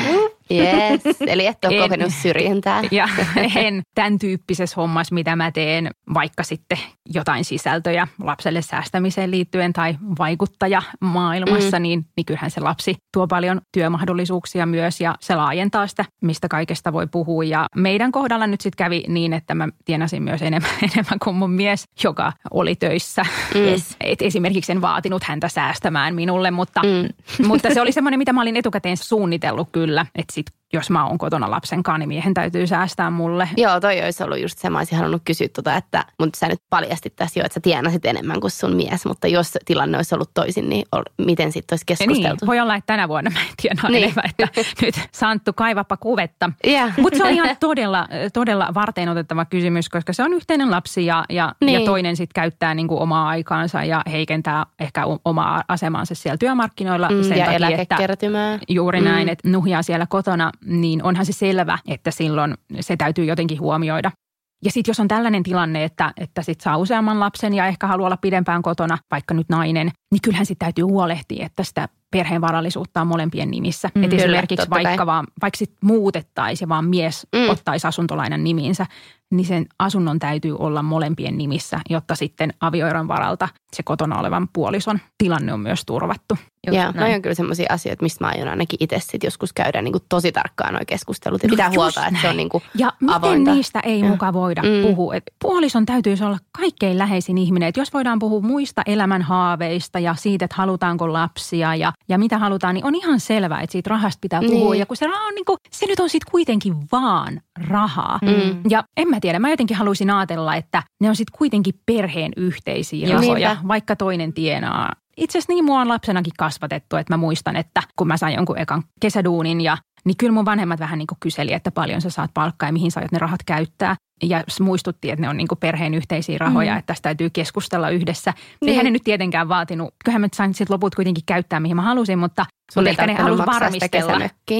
Speaker 4: Yes, eli et ole
Speaker 5: En.
Speaker 4: kokenut syrjintää.
Speaker 5: Ja en tämän tyyppisessä hommassa, mitä mä teen, vaikka sitten jotain sisältöjä lapselle säästämiseen liittyen tai vaikuttaja maailmassa, mm. niin, niin kyllähän se lapsi tuo paljon työmahdollisuuksia myös ja se laajentaa sitä, mistä kaikesta voi puhua. Ja meidän kohdalla nyt sitten kävi niin, että mä tienasin myös enemmän, enemmän kuin mun mies, joka oli töissä. Mm. Yes. Et esimerkiksi en vaatinut häntä säästämään minulle, mutta, mm. mutta se oli semmoinen, mitä mä olin etukäteen suunnitellut kyllä, että sit jos mä oon kotona lapsen kanssa, niin miehen täytyy säästää mulle.
Speaker 4: Joo, toi olisi ollut just se. Mä olisin halunnut kysyä tota, että mutta sä nyt paljastit tässä jo, että sä tienasit enemmän kuin sun mies. Mutta jos tilanne olisi ollut toisin, niin ol, miten sitten olisi keskusteltu?
Speaker 5: Niin, voi olla, että tänä vuonna mä en tienaa niin. enemmän, että nyt Santtu kaivappa kuvetta.
Speaker 4: Yeah.
Speaker 5: Mutta se on ihan todella, todella varten otettava kysymys, koska se on yhteinen lapsi ja, ja, niin. ja toinen sitten käyttää niinku omaa aikaansa ja heikentää ehkä omaa asemaansa siellä työmarkkinoilla.
Speaker 4: Mm,
Speaker 5: sen
Speaker 4: ja
Speaker 5: takia,
Speaker 4: eläkekertymää.
Speaker 5: Että juuri mm. näin, että nuhjaa siellä kotona, niin onhan se selvä, että silloin se täytyy jotenkin huomioida. Ja sitten jos on tällainen tilanne, että, että sit saa useamman lapsen ja ehkä haluaa olla pidempään kotona, vaikka nyt nainen, niin kyllähän sitten täytyy huolehtia, että sitä perheen varallisuutta on molempien nimissä. Mm, että esimerkiksi vaikka, vaan, vaikka sit muutettaisiin ja vaan mies mm. ottaisi asuntolainan nimiinsä, niin sen asunnon täytyy olla molempien nimissä, jotta sitten avioeron varalta se kotona olevan puolison tilanne on myös turvattu.
Speaker 4: Joo, noi on kyllä semmoisia asioita, mistä mä aion ainakin itse sitten joskus käydä niin kuin tosi tarkkaan nuo keskustelut. Ja no pitää huolta, näin. Että se on niin kuin
Speaker 5: ja
Speaker 4: avointa.
Speaker 5: Miten niistä ei ja. muka voida mm. puhua? Et puolison täytyisi olla kaikkein läheisin ihminen. Et jos voidaan puhua muista elämän haaveista ja siitä, että halutaanko lapsia ja, ja mitä halutaan, niin on ihan selvää, että siitä rahasta pitää puhua. Niin. Ja kun se raha on niin kuin, se nyt on sitten kuitenkin vaan rahaa. Mm. Ja en mä tiedä, mä jotenkin haluaisin ajatella, että ne on sitten kuitenkin perheen yhteisiä rahoja, niinpä. Vaikka toinen tienaa. Itse asiassa niin mua on lapsenakin kasvatettu, että mä muistan, että kun mä sain jonkun ekan kesäduunin ja niin kyllä mun vanhemmat vähän niin kuin kyseli, että paljon sä saat palkkaa ja mihin sä aiot ne rahat käyttää. Ja muistutti, että ne on niin kuin perheen yhteisiä rahoja, mm. että tästä täytyy keskustella yhdessä. Niin. Eihän ne nyt tietenkään vaatinut. Kyllähän mä sain sitten loput kuitenkin käyttää, mihin mä halusin, mutta
Speaker 4: sulla
Speaker 5: ehkä ne halusi varmistella.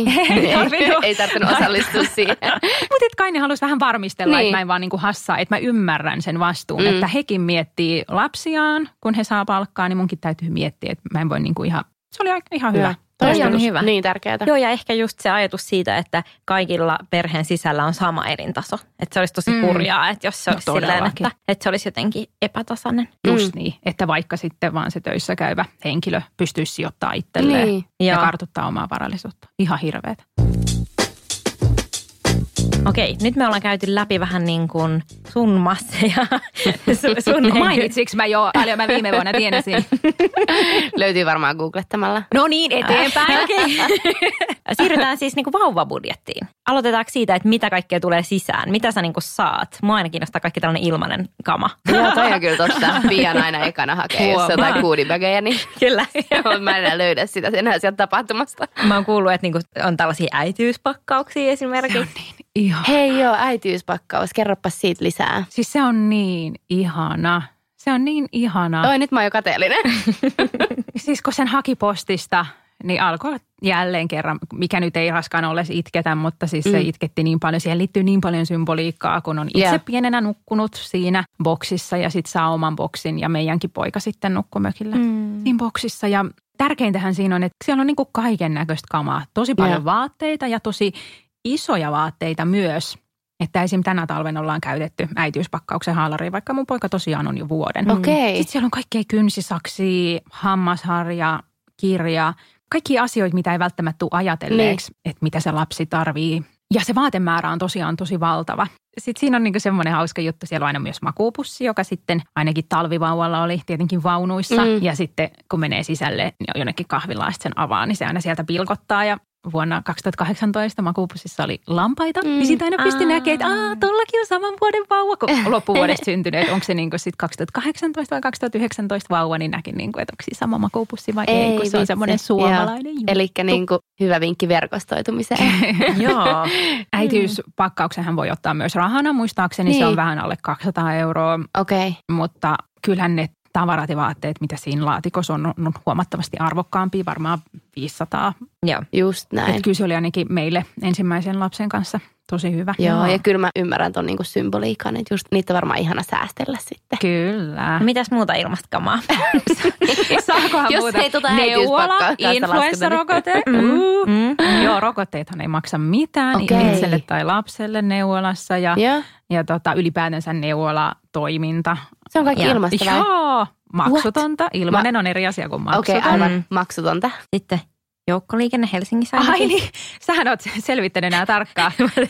Speaker 4: ei, ei tarvinnut osallistua siihen.
Speaker 5: Mutta kai ne halusi vähän varmistella, niin. Että mä en vaan niin kuin hassaa, että mä ymmärrän sen vastuun. Mm. Että hekin miettii lapsiaan, kun he saa palkkaa, niin munkin täytyy miettiä, että mä en voi niin kuin ihan, se oli ihan hyvä.
Speaker 3: Ja. Toi on hyvä.
Speaker 4: Niin tärkeää.
Speaker 3: Joo, ja ehkä just se ajatus siitä, että kaikilla perheen sisällä on sama elintaso. Että se olisi tosi mm. kurjaa, että jos se olisi no, silleen, että, että se olisi jotenkin epätasainen.
Speaker 5: Just mm. niin, että vaikka sitten vaan se töissä käyvä henkilö pystyisi sijoittaa itselleen niin. ja Joo. kartuttaa omaa varallisuutta. Ihan hirveetä.
Speaker 3: Okei, nyt me ollaan käyty läpi vähän niin kuin sun masseja. Sun
Speaker 5: Mainitsiksi mä jo paljon, mä viime vuonna tienasin.
Speaker 4: Löytyy varmaan googlettamalla.
Speaker 5: No niin, eteenpäin.
Speaker 3: Okay. Siirrytään siis niin kuin vauvabudjettiin. Aloitetaanko siitä, että mitä kaikkea tulee sisään? Mitä sä niin kuin saat? Mua aina kiinnostaa kaikki tällainen ilmainen kama.
Speaker 4: Joo, toi on kyllä totta. Pian aina ekana hakee, jos jotain goodiebaggeja, niin
Speaker 3: kyllä.
Speaker 4: Mä en enää löydä sitä enää sieltä tapahtumasta.
Speaker 3: Mä oon kuullut, että niin kuin on tällaisia äitiyspakkauksia esimerkiksi.
Speaker 5: Se on niin ihana.
Speaker 4: Hei joo, äitiyspakkaus. Kerropas siitä lisää.
Speaker 5: Siis se on niin ihana. Se on niin ihana.
Speaker 4: Oi, nyt mä oon jo kateellinen.
Speaker 5: Siis kun sen haki postista, niin alkoi jälleen kerran, mikä nyt ei raskaan ole itketä, mutta siis mm. se itketti niin paljon. Siihen liittyy niin paljon symboliikkaa, kun on itse yeah. pienenä nukkunut siinä boksissa ja sitten saa oman boksin ja meidänkin poika sitten nukkui mökillä mm. siinä boksissa. Ja tärkeintähän siinä on, että siellä on niin kuin kaiken näköistä kamaa. Tosi paljon yeah. vaatteita ja tosi isoja vaatteita myös. Että esim. Tänä talven ollaan käytetty äitiyspakkauksen haalariin, vaikka mun poika tosiaan on jo vuoden.
Speaker 4: Okei. Okay.
Speaker 5: Sitten siellä on kaikkea kynsisaksia, hammasharja, kirja, kaikkia asioita, mitä ei välttämättä tule ajatelleeksi, niin. Että mitä se lapsi tarvii. Ja se vaatemäärä on tosiaan tosi valtava. Sitten siinä on niinku semmoinen hauska juttu. Siellä on aina myös makuupussi, joka sitten ainakin talvivauvalla oli tietenkin vaunuissa. Mm. Ja sitten kun menee sisälle jonnekin kahvilaan sen avaa, niin se aina sieltä pilkottaa. Ja vuonna kaksituhattakahdeksantoista makuupussissa oli lampaita. Mm. Niin siitä aina pystyi näkemään, että aah, tollakin on saman vuoden vauva, kun loppuvuodesta syntynyt. Onko se niinku sitten kaksituhattakahdeksantoista vai kaksituhattayhdeksäntoista vauva, niin näkin, niinku, että onko se sama makuupussi vai ei, ei kun se on semmoinen suomalainen juttu.
Speaker 4: Elikkä niinku hyvä vinkki verkostoitumiseen.
Speaker 3: Joo.
Speaker 5: Äitiyspakkauksenhan voi ottaa myös rahana. Muistaakseni niin. Se on vähän alle kaksisataa euroa.
Speaker 4: Okei. Okay.
Speaker 5: Mutta kyllähän ne tavarat ja vaatteet, mitä siinä laatikossa on, on huomattavasti arvokkaampia, varmaan viisisataa.
Speaker 3: Joo.
Speaker 4: Just näin.
Speaker 5: Että kyllä se oli ainakin meille ensimmäisen lapsen kanssa tosi hyvä.
Speaker 4: Joo, Joo. ja kyllä mä ymmärrän ton niinku symboliikan, että just niitä on varmaan ihana säästellä sitten.
Speaker 5: Kyllä.
Speaker 3: No, mitäs muuta ilmastakamaa?
Speaker 5: Saakohan
Speaker 4: Jos
Speaker 5: muuta?
Speaker 4: ei tota
Speaker 5: Neuvola, influenssarokote.
Speaker 3: Mm, mm.
Speaker 5: Joo, rokotteethan ei maksa mitään
Speaker 4: Okei.
Speaker 5: itselle tai lapselle neuvolassa ja,
Speaker 4: Joo.
Speaker 5: ja tota, ylipäätänsä neuvolatoiminta.
Speaker 4: Se on kaikki
Speaker 3: Ja-
Speaker 4: ilmasta vai?
Speaker 5: Joo, maksutonta. Ilmainen on eri asia kuin maksuton.
Speaker 4: Okei, aivan maksutonta.
Speaker 3: Sitten joukkoliikenne Helsingissä.
Speaker 5: Ai
Speaker 3: ainakin.
Speaker 5: niin, sähän oot selvittänyt nämä tarkkaan.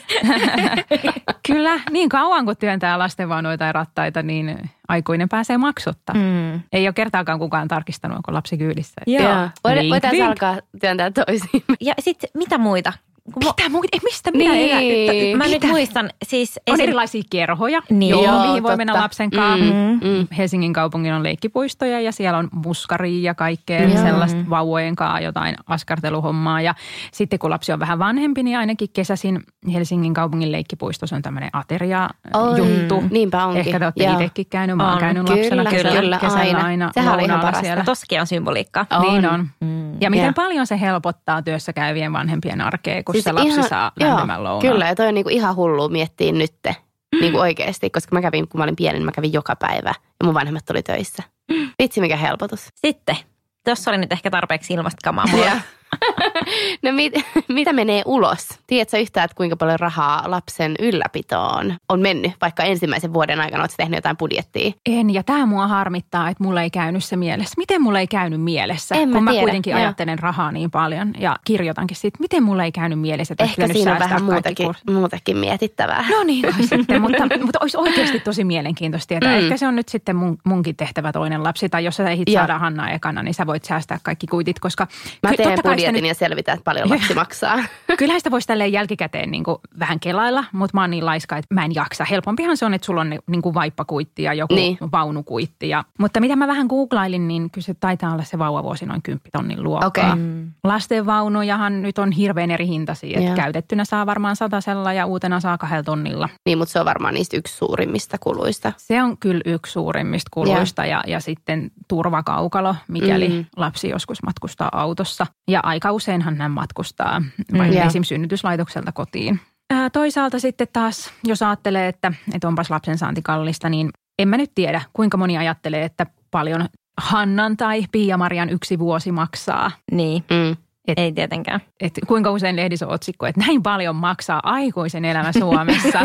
Speaker 5: Kyllä, niin kauan kun työntää lastenvaunuja tai rattaita, niin aikuinen pääsee maksutta.
Speaker 3: Mm.
Speaker 5: Ei ole kertaakaan kukaan tarkistanut, onko lapsi kyydissä.
Speaker 3: Joo.
Speaker 4: Voit-
Speaker 5: Vink,
Speaker 4: Voitaisiin
Speaker 5: vink.
Speaker 4: alkaa työntää toisiin.
Speaker 3: Ja sitten mitä muita? Kun mä-
Speaker 5: Mitä muuta? Ei, mistä minä
Speaker 4: Niin.
Speaker 5: elän?
Speaker 3: Mä nyt muistan siis...
Speaker 5: On
Speaker 3: esim-
Speaker 5: erilaisia kerhoja,
Speaker 3: Niin.
Speaker 5: joo,
Speaker 4: Joo,
Speaker 5: mihin voi
Speaker 4: totta.
Speaker 5: mennä lapsen kanssa.
Speaker 4: Mm, mm.
Speaker 5: Helsingin kaupungin on leikkipuistoja ja siellä on muskaria ja kaikkea
Speaker 4: Joo.
Speaker 5: sellaista vauvojen kanssa jotain askarteluhommaa. Ja sitten kun lapsi on vähän vanhempi, niin ainakin kesäisin Helsingin kaupungin leikkipuistossa on tämmöinen ateria-juttu.
Speaker 4: Oi, niinpä onkin.
Speaker 5: Ehkä te olette
Speaker 4: Joo.
Speaker 5: itsekin käynyt. Mä oon
Speaker 3: On.
Speaker 5: käynyt
Speaker 4: Kyllä,
Speaker 5: lapsena kesällä,
Speaker 4: kyllä,
Speaker 5: kesällä aina,
Speaker 4: aina.
Speaker 5: aina
Speaker 4: Sehän oli ihan
Speaker 5: lounaalla
Speaker 4: parasta.
Speaker 5: siellä.
Speaker 3: Toskin on symboliikkaa.
Speaker 4: On.
Speaker 5: Niin on.
Speaker 3: Mm.
Speaker 5: Ja miten
Speaker 4: Ja.
Speaker 5: paljon se helpottaa työssä käyvien vanhempien arkea, kun
Speaker 4: Siis
Speaker 5: se lapsi
Speaker 4: ihan-
Speaker 5: saa
Speaker 4: joo,
Speaker 5: lämpimän lounaan.
Speaker 4: Kyllä, ja toi on niinku ihan hullua miettiä nytte. Niinku oikeasti, koska mä kävin, kun mä olin pieni, niin mä kävin joka päivä. Ja mun vanhemmat oli töissä. Vitsi, mikä helpotus.
Speaker 3: Sitten, tuossa oli nyt ehkä tarpeeksi ilmastakamaa mulla.
Speaker 4: Ja. No mit, mitä menee ulos? Tiedätkö yhtään, että kuinka paljon rahaa lapsen ylläpitoon on mennyt, vaikka ensimmäisen vuoden aikana oletko tehnyt jotain budjettia?
Speaker 5: En, ja tämä mua harmittaa, että mulla ei käynyt se mielessä. Miten mulla ei käynyt mielessä,
Speaker 4: En mä
Speaker 5: kun mä
Speaker 4: tiedä,
Speaker 5: kuitenkin
Speaker 4: joo.
Speaker 5: ajattelen rahaa niin paljon ja kirjoitankin siitä, miten mulla ei käynyt mielessä, että olisi
Speaker 4: Ehkä
Speaker 5: pitänyt
Speaker 4: siinä on
Speaker 5: säästää
Speaker 4: vähän
Speaker 5: kaikki
Speaker 4: muutakin,
Speaker 5: kurssit.
Speaker 4: muutakin mietittävää.
Speaker 5: No niin, no sitten, mutta, mutta olisi oikeasti tosi mielenkiintoista tietää.
Speaker 4: Mm.
Speaker 5: Ehkä se on nyt sitten mun, munkin tehtävä toinen lapsi, tai jos sä ehdit
Speaker 4: Joo.
Speaker 5: saada Hannaa ekana, niin sä voit säästää kaikki kuitit, koska
Speaker 4: Mä
Speaker 5: ky-
Speaker 4: teen
Speaker 5: totta kai sitä
Speaker 4: budjetin
Speaker 5: nyt-
Speaker 4: ja selvitän, että paljon lapsi maksaa.
Speaker 5: Kyllähän sitä voisi tälleen jälkikäteen niin kuin vähän kelailla, mutta mä oon niin laiska, että mä en jaksa. Helpompihan se on, että sulla on niin kuin vaippakuitti ja joku
Speaker 4: Niin.
Speaker 5: vaunukuitti. Ja, mutta mitä mä vähän googlailin, niin kyllä se taitaa olla se vauvavuosi noin kymppitonnin luokkaa.
Speaker 4: Okei.
Speaker 3: Mm.
Speaker 5: Lastenvaunujahan nyt on hirveän eri hintaisia. Että
Speaker 4: Joo.
Speaker 5: käytettynä saa varmaan satasella ja uutena saa kahdella tonnilla.
Speaker 4: Niin, mutta se on varmaan niistä yksi suurimmista kuluista.
Speaker 5: Se on kyllä yksi suurimmista kuluista ja, ja sitten turvakaukalo, mikäli
Speaker 4: Mm.
Speaker 5: lapsi joskus matkustaa autossa. Ja aika useinhan hän matkustaa
Speaker 3: Mm.
Speaker 5: vaikka
Speaker 4: Joo.
Speaker 5: esim. synnytyslaitokselta kotiin. Ää, toisaalta sitten taas, jos ajattelee, että, että onpas lapsen saanti kallista, niin en mä nyt tiedä, kuinka moni ajattelee, että paljon Hannan tai Pia-Marian yksi vuosi maksaa.
Speaker 3: Niin,
Speaker 4: Mm.
Speaker 3: ei tietenkään.
Speaker 5: Että kuinka usein lehdissä on otsikko, että näin paljon maksaa aikuisen elämä Suomessa.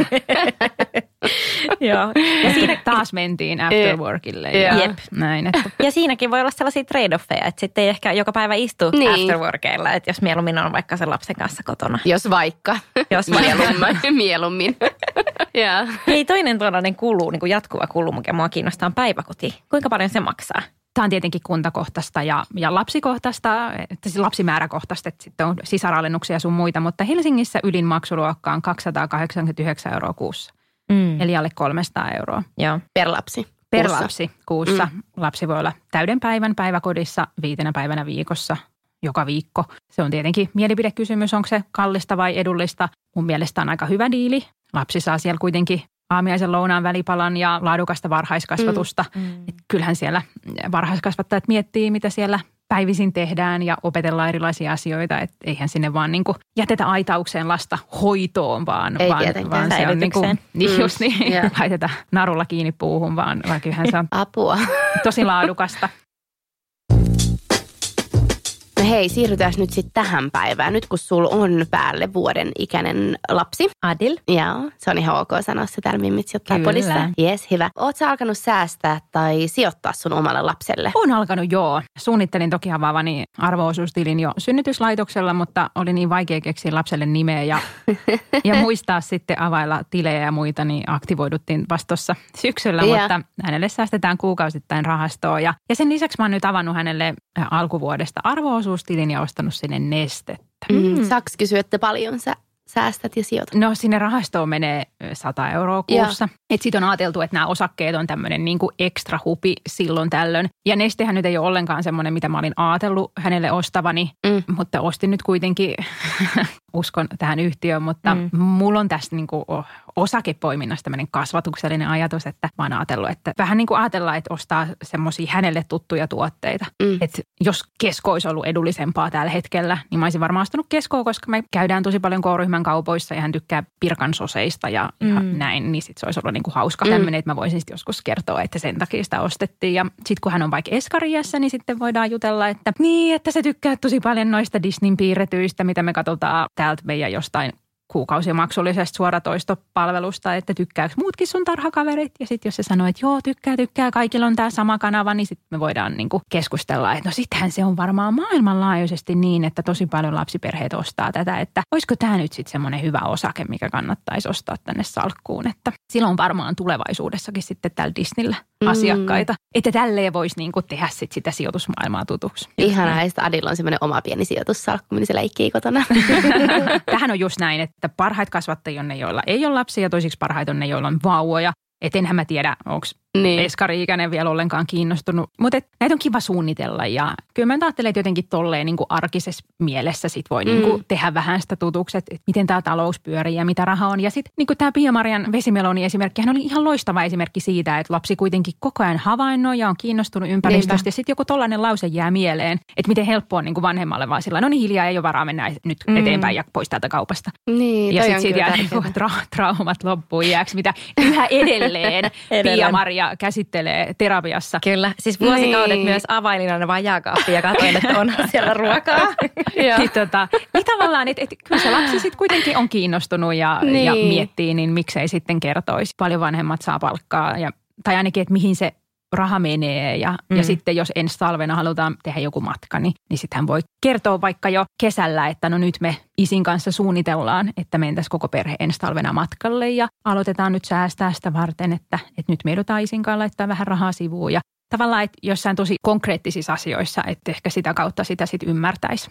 Speaker 3: Joo.
Speaker 5: Ja siinä taas mentiin afterworkille. Ja
Speaker 3: Jep.
Speaker 5: näin, että
Speaker 3: Ja siinäkin voi olla sellaisia trade-offeja, että sitten ei ehkä joka päivä istu
Speaker 4: Niin.
Speaker 3: afterworkeilla, että jos mieluummin on vaikka sen lapsen kanssa kotona.
Speaker 4: Jos vaikka.
Speaker 3: Jos vaikka.
Speaker 4: Mieluummin. Mieluummin. Joo.
Speaker 3: Hei, toinen tuollainen kulu, niin kuin jatkuva kulu, mikä mua kiinnostaa, on päiväkoti. Kuinka paljon se maksaa?
Speaker 5: tämä on tietenkin kuntakohtaista ja, ja lapsikohtaista, että siis lapsimääräkohtaista, että sitten on sisaralennuksia ja sun muita, mutta Helsingissä ylin maksuluokka on kaksisataakahdeksankymmentäyhdeksän euroa kuussa,
Speaker 3: Mm.
Speaker 5: eli alle kolmesataa euroa.
Speaker 3: Joo.
Speaker 4: Per lapsi.
Speaker 5: Per
Speaker 4: kuussa.
Speaker 5: lapsi kuussa. Mm. Lapsi voi olla täyden päivän päiväkodissa viitenä päivänä viikossa joka viikko. Se on tietenkin mielipidekysymys, onko se kallista vai edullista. Mun mielestä on aika hyvä diili. Lapsi saa siellä kuitenkin aamiaisen lounaan välipalan ja laadukasta varhaiskasvatusta.
Speaker 3: Mm.
Speaker 5: Et kyllähän siellä varhaiskasvattajat miettii, mitä siellä päivisin tehdään ja opetellaan erilaisia asioita. Et eihän sinne vaan niinku jätetä aitaukseen lasta hoitoon, vaan,
Speaker 4: Ei
Speaker 5: vaan,
Speaker 4: tietenkään,
Speaker 5: vaan se on niinku,
Speaker 3: säilytykseen.
Speaker 5: niin
Speaker 4: Mm,
Speaker 5: just niin,
Speaker 4: joo.
Speaker 5: laiteta narulla kiinni puuhun, vaan, vaan kyllähän se on
Speaker 4: Apua.
Speaker 5: tosi laadukasta.
Speaker 4: No hei, siirrytään nyt sitten tähän päivään. Nyt kun sulla on päälle vuoden ikäinen lapsi.
Speaker 3: Adil.
Speaker 4: Joo, se on ihan ok sanoa se täällä Mimmitsi ottaa
Speaker 5: Kyllä.
Speaker 4: podissa. Jes, hyvä. Oot sä alkanut säästää tai sijoittaa sun omalle lapselle?
Speaker 5: On alkanut joo. Suunnittelin toki avaavani arvo-osuustilin jo synnytyslaitoksella, mutta oli niin vaikea keksiä lapselle nimeä ja, ja muistaa sitten availla tilejä ja muita, niin aktivoiduttiin vasta tuossa syksyllä,
Speaker 4: Ja.
Speaker 5: mutta hänelle säästetään kuukausittain rahastoa. Ja, ja sen lisäksi mä oon nyt avannut hänelle alkuvuodesta arvo-osuustilin ja ostanut sinne nestettä.
Speaker 4: Mm. Saaks kysyä, että paljon sä säästät ja sijoitat?
Speaker 5: No sinne rahastoon menee sata euroa kuussa. Että sitten on ajateltu, että nämä osakkeet on tämmöinen niinku ekstra hupi silloin tällöin. Ja nestehän nyt ei ole ollenkaan semmoinen, mitä mä olin ajatellut hänelle ostavani.
Speaker 4: Mm.
Speaker 5: Mutta ostin nyt kuitenkin uskon tähän yhtiöön, mutta mm. mulla on tässä niin kuin osakepoiminnassa tämmöinen kasvatuksellinen ajatus, että mä oon ajatellut, että vähän niin kuin ajatellaan, että ostaa semmoisia hänelle tuttuja tuotteita. Mm. Että jos Kesko olisi ollut edullisempaa tällä hetkellä, niin mä olisin varmaan ostanut Keskoa, koska me käydään tosi paljon K-ryhmän kaupoissa ja hän tykkää Pirkan soseista ja, mm. ja näin, niin sitten se olisi ollut niin kuin hauska mm. tämmöinen, että mä voisin sitten joskus kertoa, että sen takia sitä ostettiin. Ja sitten kun hän on vaikka Eskariassa, niin sitten voidaan jutella, että niin, että se tykkää tosi paljon noista Disneyn piirretyistä, mitä me katsotaan täältä meidän jostain kuukausimaksullisesta suoratoistopalvelusta, että tykkääkö muutkin sun tarhakaverit. Ja sitten jos se sanoo, että joo, tykkää, tykkää, kaikilla on tämä sama kanava, niin sitten me voidaan niinku keskustella, että no sittenhän se on varmaan maailmanlaajuisesti niin, että tosi paljon lapsiperheet ostaa tätä, että olisiko tämä nyt sitten semmoinen hyvä osake, mikä kannattaisi ostaa tänne salkkuun, että silloin varmaan tulevaisuudessakin sitten täällä Disneyllä mm. asiakkaita, että tälleen voisi niinku tehdä sit sitä sijoitusmaailmaa tutuksi.
Speaker 4: Ihanaa, että Adilla on semmoinen oma pieni sijoitussalkku, minne se leikkii kotona.
Speaker 5: Tähän on just näin, että parhaita kasvattajia on ne, joilla ei ole lapsia ja toisiksi parhaita on ne, joilla on vauvoja. Et enhän mä tiedä, onko niin. Eskari-ikäinen vielä ollenkaan kiinnostunut. Mutta näitä on kiva suunnitella ja kyllä mä ajattelen, että jotenkin tolleen niin kuin arkisessa mielessä sit voi mm. niin kuin tehdä vähän sitä tutuksi, että miten tämä talous pyörii ja mitä raha on. Ja sitten niin kuin tämä Pia-Marian vesimeloni esimerkki, hän oli ihan loistava esimerkki siitä, että lapsi kuitenkin koko ajan havainnoi ja on kiinnostunut ympäristöstä. Niinpä. Ja sitten joku tollainen lause jää mieleen, että miten helppoa on niin kuin vanhemmalle vaan sillä no niin hiljaa, ei ole varaa mennä nyt mm. eteenpäin ja pois täältä kaupasta.
Speaker 4: Niin,
Speaker 5: ja sitten siitä jää niin kuin tra- traumat loppuun jääksi, mitä yhä edelleen Pia-Maria käsittelee terapiassa.
Speaker 3: Kyllä, siis vuosikaudet niin. Myös availin aina vaan jääkaappiin ja katsoin, että on siellä ruokaa.
Speaker 5: niin, tota, niin tavallaan, että et, kyllä se lapsi sitten kuitenkin on kiinnostunut ja, niin. ja miettii, niin miksei sitten kertoisi. Paljon vanhemmat saa palkkaa ja, tai ainakin, että mihin se raha menee ja, mm. ja sitten jos ensi talvena halutaan tehdä joku matka, niin, niin sitten hän voi kertoa vaikka jo kesällä, että no nyt me isin kanssa suunnitellaan, että mentäisiin koko perhe ensi talvena matkalle ja aloitetaan nyt säästää sitä varten, että, että nyt me joudutaan isin kanssa laittaa vähän rahaa sivuun ja tavallaan, että jossain tosi konkreettisissa asioissa, että ehkä sitä kautta sitä sitten ymmärtäisi.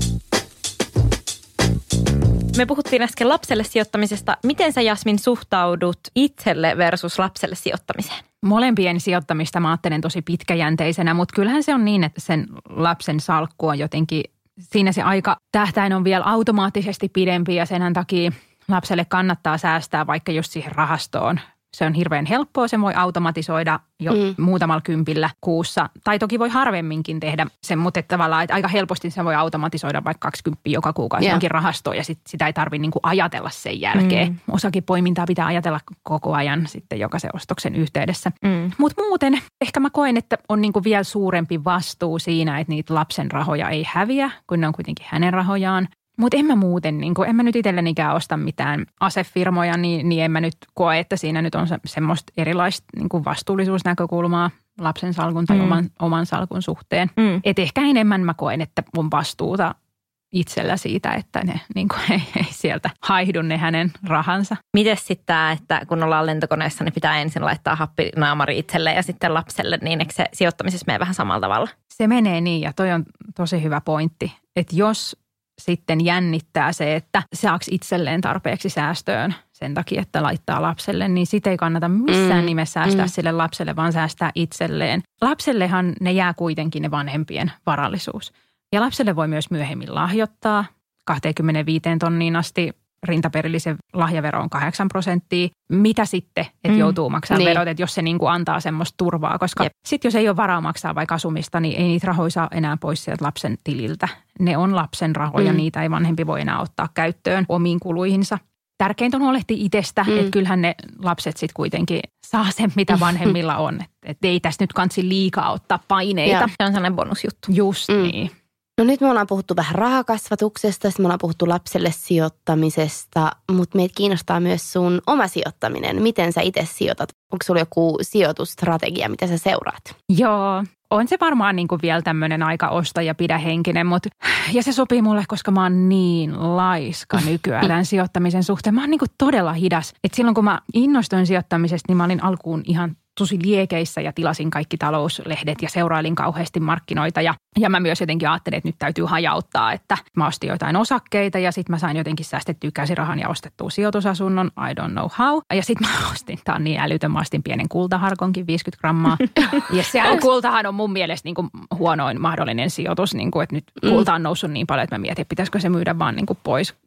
Speaker 3: Me puhuttiin äsken lapselle sijoittamisesta. Miten sä, Jasmin, suhtaudut itselle versus lapselle sijoittamiseen?
Speaker 5: Molempien sijoittamista mä ajattelen tosi pitkäjänteisenä, mutta kyllähän se on niin, että sen lapsen salkku on jotenkin, siinä se aika tähtäin on vielä automaattisesti pidempi ja sen takia lapselle kannattaa säästää vaikka just siihen rahastoon. Se on hirveän helppoa, sen voi automatisoida jo mm. muutamalla kympillä kuussa. Tai toki voi harvemminkin tehdä sen, mutta että tavallaan että aika helposti se voi automatisoida vaikka kaksikymmentä joka kuukausi jonkin rahastoon ja sit sitä ei tarvitse niinku ajatella sen jälkeen. Mm. Osakepoimintaa pitää ajatella koko ajan sitten jokaisen ostoksen yhteydessä. Mm. Mutta muuten ehkä mä koen, että on niinku vielä suurempi vastuu siinä, että niitä lapsen rahoja ei häviä, kun ne on kuitenkin hänen rahojaan. Mutta en mä muuten, niin kun, en mä nyt itsellenikään osta mitään asefirmoja, niin, niin en mä nyt koe, että siinä nyt on se, semmoista erilaista niin kun vastuullisuusnäkökulmaa lapsen salkun tai mm. oman, oman salkun suhteen. Mm. Et ehkä enemmän mä koen, että on vastuuta itsellä siitä, että ne niin kun, ei, ei sieltä haihdu ne hänen rahansa.
Speaker 3: Mites sitten tämä, että kun ollaan lentokoneessa, niin pitää ensin laittaa happinaamari itselle ja sitten lapselle, niin eikö se sijoittamisessa mene vähän samalla tavalla?
Speaker 5: Se menee niin ja toi on tosi hyvä pointti, että jos sitten jännittää se, että saaks itselleen tarpeeksi säästöön sen takia, että laittaa lapselle, niin sitä ei kannata missään mm, nimessä säästää mm. sille lapselle, vaan säästää itselleen. Lapsellehan ne jää kuitenkin ne vanhempien varallisuus. Ja lapselle voi myös myöhemmin lahjoittaa kaksikymmentäviisi tonniin asti. Rintaperillisen lahjavero on kahdeksan prosenttia. Mitä sitten, että mm. joutuu maksamaan niin. verot, että jos se niin kuin antaa semmoista turvaa, koska sitten jos ei ole varaa maksaa vaikka asumista, niin ei niitä rahoja saa enää pois sieltä lapsen tililtä. Ne on lapsen rahoja, mm. niitä ei vanhempi voi enää ottaa käyttöön omiin kuluihinsa. Tärkeintä on huolehtia itsestä, mm. että kyllähän ne lapset sitten kuitenkin saa sen, mitä vanhemmilla on. Että et ei tässä nyt kansi liikaa ottaa paineita.
Speaker 3: Ja. Se on sellainen bonusjuttu.
Speaker 5: Just mm. niin.
Speaker 4: No nyt me ollaan puhuttu vähän rahakasvatuksesta, sitten me ollaan puhuttu lapselle sijoittamisesta, mutta meitä kiinnostaa myös sun oma sijoittaminen. Miten sä itse sijoitat? Onko sulla joku sijoitusstrategia, mitä sä seuraat?
Speaker 5: Joo, on se varmaan niin kuin vielä tämmöinen aika osta ja pidä henkinen, mutta ja se sopii mulle, koska mä oon niin laiska nykyään tämän sijoittamisen suhteen. Mä oon niin kuin todella hidas. Et silloin kun mä innostuin sijoittamisesta, niin mä olin alkuun ihan tosi liekeissä ja tilasin kaikki talouslehdet ja seurailin kauheasti markkinoita. Ja, ja mä myös jotenkin ajattelin, että nyt täytyy hajauttaa, että mä ostin jotain osakkeita ja sitten mä sain jotenkin säästettyä käsirahan ja ostettua sijoitusasunnon. I don't know how. Ja sitten mä ostin, tää on niin älytön, mä ostin pienen kultaharkonkin, viisikymmentä grammaa. Ja se on, kultahan on mun mielestä niin kuin huonoin mahdollinen sijoitus, niin kuin, että nyt kulta on noussut niin paljon, että mä mietin, että pitäisikö se myydä vaan niin kuin pois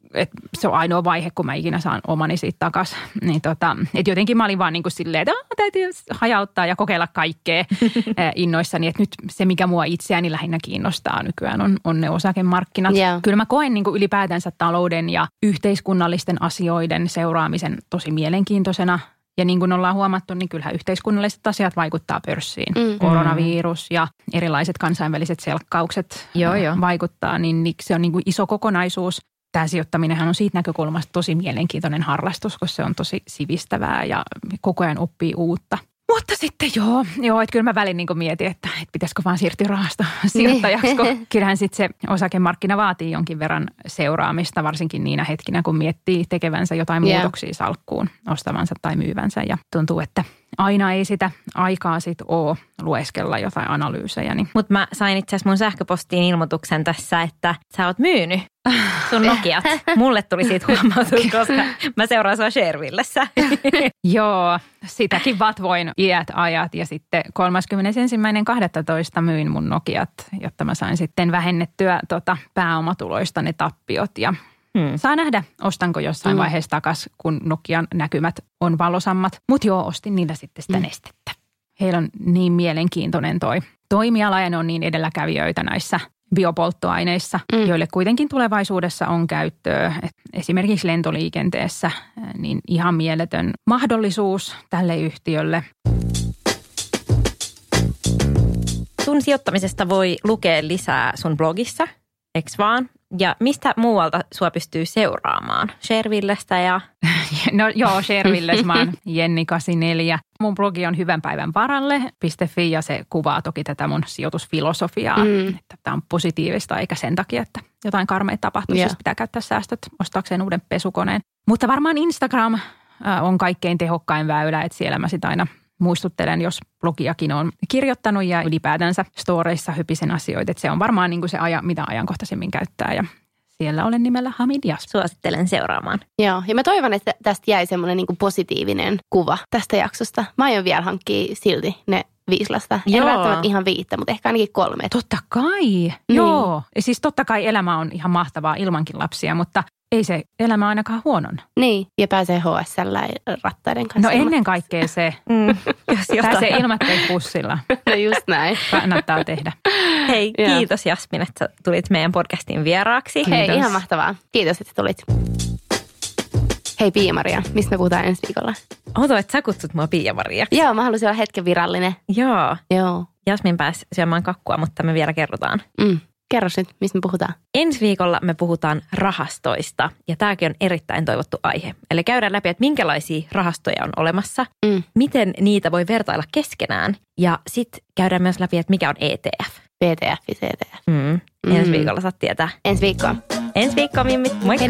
Speaker 5: että se on ainoa vaihe, kun mä ikinä saan omani siitä takaisin. Niin tota, että jotenkin mä olin vaan niin kuin silleen, että täytyy hajauttaa ja kokeilla kaikkea innoissani. Että nyt se, mikä mua itseäni lähinnä kiinnostaa nykyään, on, on ne osakemarkkinat. Yeah. Kyllä mä koen niin kuin ylipäätänsä talouden ja yhteiskunnallisten asioiden seuraamisen tosi mielenkiintoisena. Ja niin kuin ollaan huomattu, niin kyllähän yhteiskunnalliset asiat vaikuttaa pörssiin. Mm. Koronavirus ja erilaiset kansainväliset selkkaukset joo, jo. vaikuttaa, niin se on niin kuin iso kokonaisuus. Tämä sijoittaminenhan on siitä näkökulmasta tosi mielenkiintoinen harrastus, koska se on tosi sivistävää ja koko ajan oppii uutta. Mutta sitten joo, joo että kyllä mä välin niin kuin mietin, että, että pitäisikö vaan siirtyä rahasta sijoittajaksi, kun kyllähän sitten se osakemarkkina vaatii jonkin verran seuraamista, varsinkin niinä hetkinä, kun miettii tekevänsä jotain yeah. muutoksia salkkuun, ostavansa tai myyvänsä. Ja tuntuu, että aina ei sitä aikaa sitten ole lueskella jotain analyysejä. Niin.
Speaker 3: Mutta mä sain itse asiassa mun sähköpostiin ilmoituksen tässä, että sä oot myynyt sun Nokiat. Mulle tuli siitä huomautus, koska mä seuraan sua Sharevillessä.
Speaker 5: Joo, sitäkin vatvoin iät ajat ja sitten kolmaskymmenesensimmäinen kahdestoista myin mun Nokiat, jotta mä sain sitten vähennettyä tota pääomatuloista ne tappiot ja Hmm. Saa nähdä, ostanko jossain hmm. vaiheessa takaisin, kun Nokian näkymät on valosammat. Mutta joo, ostin niillä sitten sitä hmm. nestettä. Heillä on niin mielenkiintoinen toi toimiala ja ne on niin edelläkävijöitä näissä biopolttoaineissa, hmm. joille kuitenkin tulevaisuudessa on käyttöä. Et esimerkiksi lentoliikenteessä niin ihan mieletön mahdollisuus tälle yhtiölle.
Speaker 3: Sun sijoittamisesta voi lukea lisää sun blogissa, eks vaan? Ja mistä muualta sua pystyy seuraamaan? Sharevillestä ja...
Speaker 5: No joo, Sharevillessä mä oon Jenni kahdeksankymmentäneljä. Mun blogi on hyvänpäivänvaralle piste fi ja se kuvaa toki tätä mun sijoitusfilosofiaa. Mm. Että tämä on positiivista eikä sen takia, että jotain karmeita tapahtuu. Yeah. Siis pitää käyttää säästöt ostaakseen uuden pesukoneen. Mutta varmaan Instagram on kaikkein tehokkain väylä, että siellä mä sit aina muistuttelen, jos blogiakin on kirjoittanut ja ylipäätänsä storeissa hypisen asioita. Että se on varmaan niin kuin se, aja, mitä ajankohtaisemmin käyttää ja siellä olen nimellä Hamid Jasmin.
Speaker 3: Suosittelen seuraamaan.
Speaker 4: Joo, ja mä toivon, että tästä jäi semmoinen niin kuin positiivinen kuva tästä jaksosta. Mä aion vielä hankkia silti ne viisi lasta. En välttämättä ihan viittä, mutta ehkä ainakin kolme.
Speaker 5: Totta kai, niin. Joo. Ja siis totta kai elämä on ihan mahtavaa ilmankin lapsia, mutta ei se elämä ainakaan huonon.
Speaker 4: Niin, ja pääsee H S L-rattaiden kanssa.
Speaker 5: No ennen kaikkea se, mm, jos pääsee ilmatteeksi bussilla.
Speaker 4: No just näin.
Speaker 5: Kannattaa tehdä.
Speaker 3: Hei, kiitos Jasmin, että tulit meidän podcastin vieraaksi.
Speaker 4: Kiitos. Hei, ihan mahtavaa. Kiitos, että tulit. Hei Pia-Maria, mistä me puhutaan ensi viikolla?
Speaker 3: Oto, että sä kutsut mua Pia-Mariaksi.
Speaker 4: Joo, mä haluaisin olla hetken virallinen.
Speaker 3: Joo.
Speaker 4: Joo.
Speaker 3: Jasmin pääsi syömään kakkua, mutta me vielä kerrotaan.
Speaker 4: Mm. Kerro nyt, mistä me puhutaan.
Speaker 3: Ensi viikolla me puhutaan rahastoista ja tämäkin on erittäin toivottu aihe. Eli käydään läpi, että minkälaisia rahastoja on olemassa, mm. miten niitä voi vertailla keskenään ja sitten käydään myös läpi, että mikä on E T F.
Speaker 4: B T F, C T F.
Speaker 3: Mm. Ensi viikolla saat tietää.
Speaker 4: Ensi viikkoa.
Speaker 3: Ensi viikkoa, mimmit. Moikka!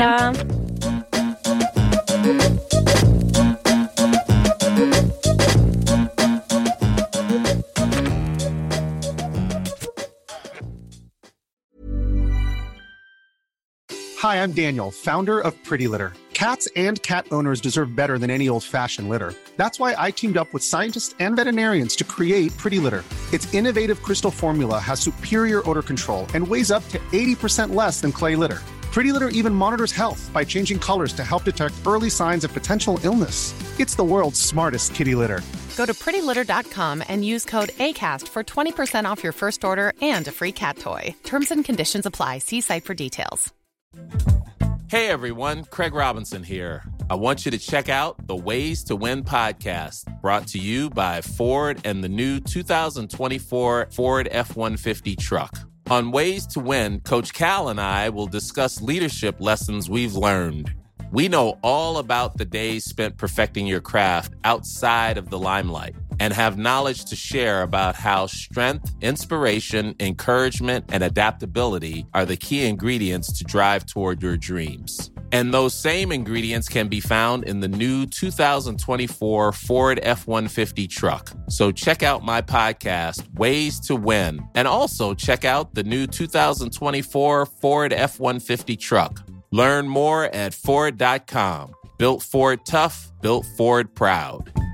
Speaker 8: Hi, I'm Daniel, founder of Pretty Litter. Cats and cat owners deserve better than any old-fashioned litter. That's why I teamed up with scientists and veterinarians to create Pretty Litter. Its innovative crystal formula has superior odor control and weighs up to eighty percent less than clay litter. Pretty Litter even monitors health by changing colors to help detect early signs of potential illness. It's the world's smartest kitty litter.
Speaker 9: Go to pretty litter dot com and use code ACAST for twenty percent off your first order and a free cat toy. Terms and conditions apply. See site for details.
Speaker 10: Hey everyone, Craig Robinson here. I want you to check out the Ways to Win podcast, brought to you by Ford and the new two thousand twenty-four Ford F one fifty truck. On Ways to Win, Coach Cal and I will discuss leadership lessons we've learned. We know all about the days spent perfecting your craft outside of the limelight and have knowledge to share about how strength, inspiration, encouragement, and adaptability are the key ingredients to drive toward your dreams. And those same ingredients can be found in the new two thousand twenty-four Ford F one fifty truck. So check out my podcast, Ways to Win, and also check out the new two thousand twenty-four Ford F one fifty truck. Learn more at Ford dot com. Built Ford tough, built Ford proud.